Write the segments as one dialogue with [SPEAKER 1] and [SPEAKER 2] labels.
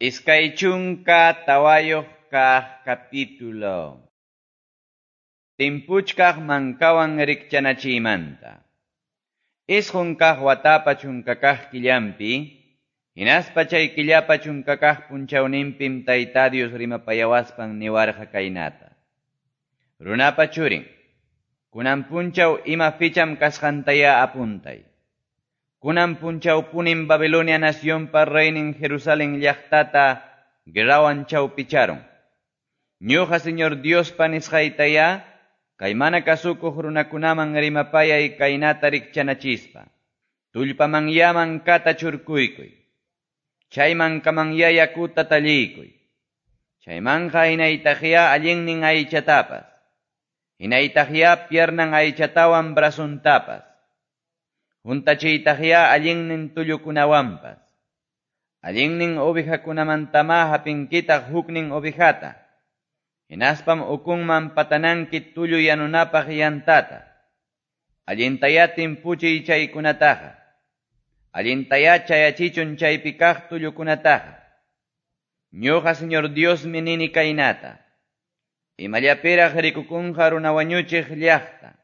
[SPEAKER 1] Iskay chunka tawayoq kaq capítulo. Timpuchkaq mankawan rikchanachiymanta. Isqun kaq watapa chunka kaq killampi, hinaspa chay killapa chunka kaq punchawninpim Tayta Dios rimapayawaspan niwarqa kaynata. Runapa churin, kunan punchaw ima ficham kasqantaya apuntay. Kunan punchawpunin Babilonia nacionpa reinin Jerusalén llaqtata guerrawan chawpicharon. Ñuqa Señor Diospa nisqaytaya, kay mana kasukuq runakunaman rimapayay kaynata rikchanachispa. Tullpamanyaman kata churkuykuy. Chaymankamanya yakuta talliykuy. Chaymanqa hinaytaqya allinnin aychatapas. Hinaytaqya piernan aychatawan brasuntapas. Juntachiytaqya allinnin tullukunawanpas. Allinnin ovejakunamantama hapinkitaq huknin ovejata. Hinaspam ukunman patanankit tullu yanunapaq yantata. Allintaya timpuchiy chaykunataqa. Allintaya chayachichun chaypi kaq tullukunataqa. Ñuqa Señor Diosmi nini kaynata. Imallapiraq rikukunqa runa wañuchiq llaqta.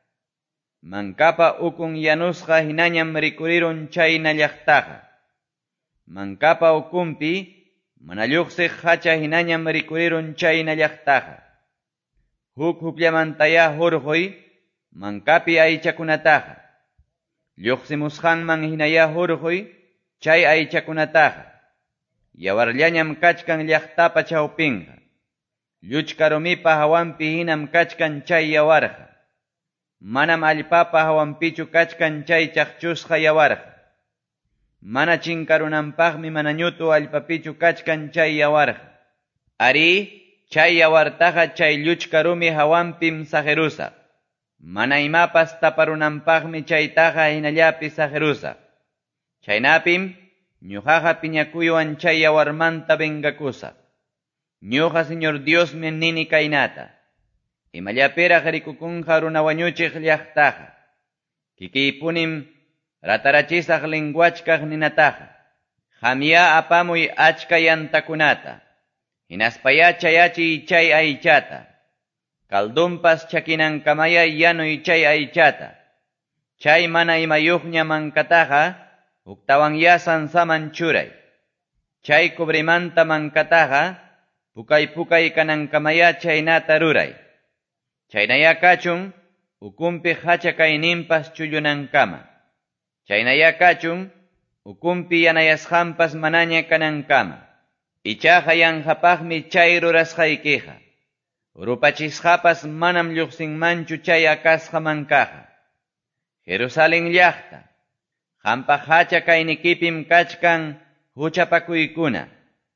[SPEAKER 1] Mankapa ukun yanusqa hinañam rikurirun chayna llaqtaqa. Mankapa ukunpi mana lluqsiq hacha hinañam rikurirun chayna llaqtaqa. Hukllamantaya hurquy mankapi aychakunataqa. Lluqsimusqanman hinaya hurquy chay aychakunataqa. Yawarllañam kachkan llaqtapa chawpinqa. Lluchka rumipa hawanpi hinam kachkan chay yawarqa. Manam allpapa hawanpichu kachkan chay chaqchusqa yawarqa. Mana chinkarunanpaqmi mana ñutu allpapichu kachkan chay yawarqa. Ari, chay yawartaqa chay lluchka rumi hawanpim sajerusaq. Mana imapas taparunanpaqmi chaytaqa hinallapi sajerusaq. Chaynapim, ñuqaqa piñakuywan chay yawarmanta vengakusaq. Ñuqa Señor Diosmi nini kaynata. Imallapiraq rikukunqa runa wañuchiq llaqtaqa. Kikiypunim ratarachisaq lenguachkaq ninataqa. Hamya apamuy achka yantakunata. Hinaspaya chayachiy chay aychata. Kaldumpas chakinankamaya yanuy chay aychata. Chay mana imayuqña mankataqa uktawanya sansaman churay. Chay kubrimanta mankataqa pukay kanankamaya chaynata ruray. Chaynaya kachun ukumpi hacha kayninpas chullunankama. Chaynaya kachun ukumpi yanayasqanpas manaña kanankama. Ichaqa yanqapaqmi chay rurasqaykiqa. Rupachisqapas manam lluqsinmanchu chay akasqa mankaqa. Jerusalén llaqta, qampaq hacha kaynikipim kachkan huchapakuykuna.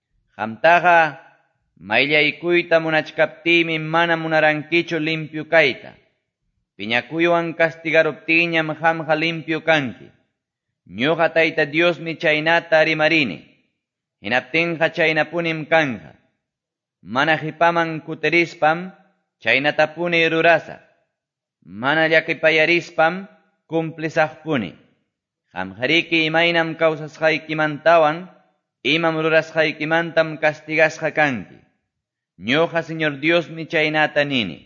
[SPEAKER 1] Qamtaqa mayllaykuyta munachkaptimi mana munarankichu limpyu kayta. Piñakuywan castigaruptiñam qamqa limpyu kanki. Ñuqa Tayta Diosmi chaynata rimarini. Hinaptinqa chaynapunim kanqa. Mana hipaman kutirispam chaynatapuni rurasaq. Mana llakipayarispam cumplisaqpuni. Qamqariki imaynam kawsasqaykimantawan imam rurasqaykimantam castigasqa kanki. Ñuqa Señor Diosmi chaynata nini.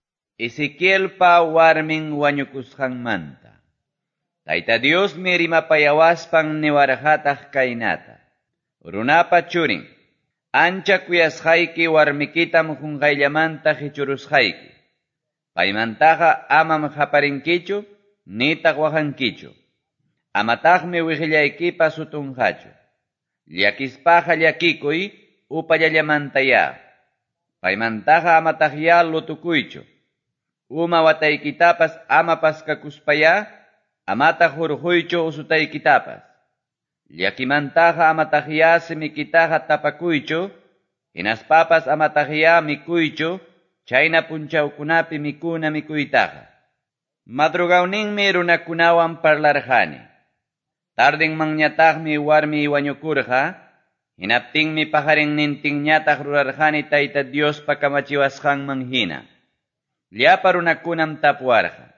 [SPEAKER 1] Ezequielpa warmin wañukusqanmanta. Tayta Diosmi rimapayawaspan niwarqataq kaynata. Runapa churin, ancha kuyasqayki warmikitam qunqayllamanta hichurusqayki. Paymantaqa amam haparinkichu, nitaq waqankichu. Amataqmi wiqillaykipa sutunqachu. Llakispaqa llakikuy upallallamantaya. Paymantaqa amataqya lutukuychu. Uma wataykitapas ama paskakuspaya, amataq hurquychu usutaykitapas. Llakimantaqa amataqya simikitaqa tapakuychu, hinaspapas amataqya mikuychu, chayna punchawkunapi mikuna mikuytaqa. Madrugawninmi runakunawan parlarqani. Tardinmanñataqmi warmi wañukurqa, hinaptinmi pajarinnintinñataq rurarqani Tayta Diospa kamachiwasqanman hina. Llapa runakunam tapwarqa.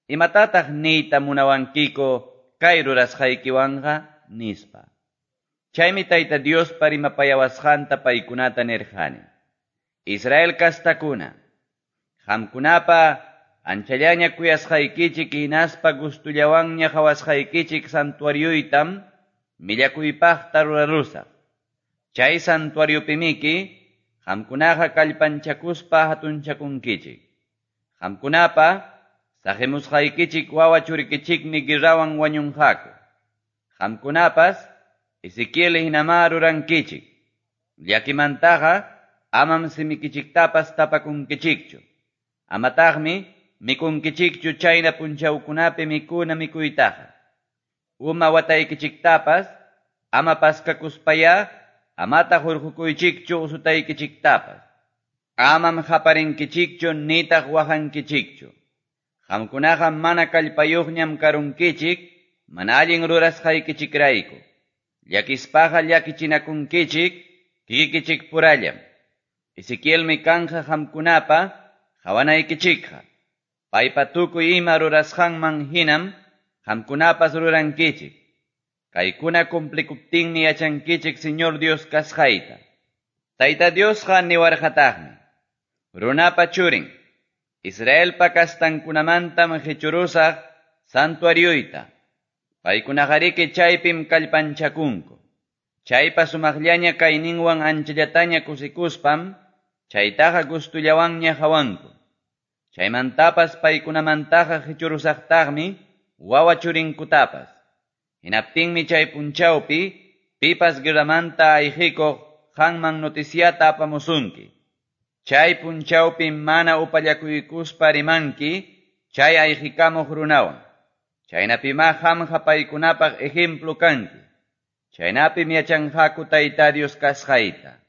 [SPEAKER 1] Imatataq niyta munawankiko kay rurasqaykiwanqa nispa. Chaymi Tayta Dios parimapayawasqanta paykunata nirqani. Israel kastakuna, qamkunapa anchallaña kuyasqaykichik hinaspa gustullawanña qhawasqaykichik santuariyuytam millakuypaqta rurarusaq. Chay santuariopimiki qamkunaqa kallpanchakuspa hatunchakunkichik. Qamkunapa saqimusqaykichik wawa churikichikmi guerrawan wañunqaku. Qamkunapas Ezequiel hinama rurankichik. Llakimantaqa amam simikichiktapas tapakunkichikchu. Amataqmi mikunkichikchu chayna punchawkunapi mikuna mikuytaqa. Uma wataykichiktapas ama paskakuspaya amata hurqukuychikchu usutaykichiktapas. Amam haparinkichikchu nitaq wahankichikchu. Qamkunaqa mana kallpayuqñam karunkichik mana allin rurasqaykichikrayku. Llakispaqa llakichinakunkichik kikichik purallam. Ezequielmi kanja qamkunapa qawanaykichikqa. Paypa tukuy ima rurasqanman hinam qamkunapas rurankichik. Kaykuna cumplikuptinmi yachankichik Señor Dios kasqayta. Tayta Diosqa niwarqataqmi. Runapa churin, Israelpa kastankunamantam hichurusaq santuariyuyta. Paykunaqariki chaypim kallpanchakunku. Chaypa sumaqllaña kayninwan anchallataña kusikuspam, chaytaqa gustullawanña hawanku. Chaymantapas paykunamantaqa hichurusaqtaqmi wawa churinkutapas. Hinaptinmi chay punchawpi pipas guerramanta ayqikuq qanman noticiata apamusunki. Chay punchawpi mana upallakuykuspa rimanki chay ayqikamuq runawan. Chaynapima qamqa paykunapaq ejemplo kanki. Chaynapim yachanqaku Tayta Dios kasqayta.